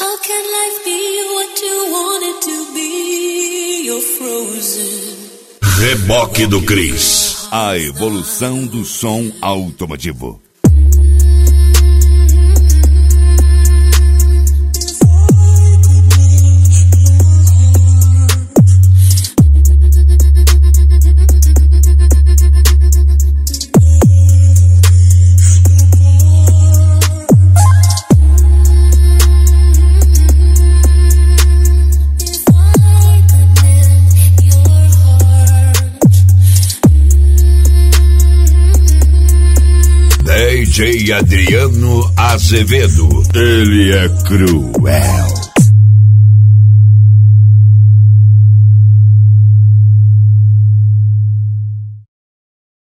How can life be what you want it to be? You're frozen. Reboque do Cris. A evolução do som automotivo. DJ Adriano Azevedo, ele é cruel.